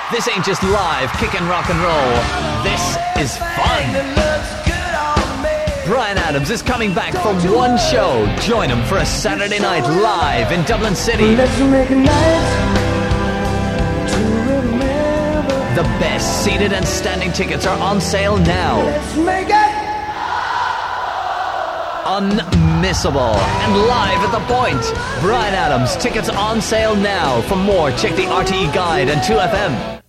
This ain't just live kicking rock and roll. This is fun. Bryan Adams is coming back for one show. Join him for a Saturday night live in Dublin City. Let's make a night to remember. The best seated and standing tickets are on sale now. Let's make it Unmissable and live at the Point. Bryan Adams, tickets on sale now. For more, check the RTE guide and 2FM.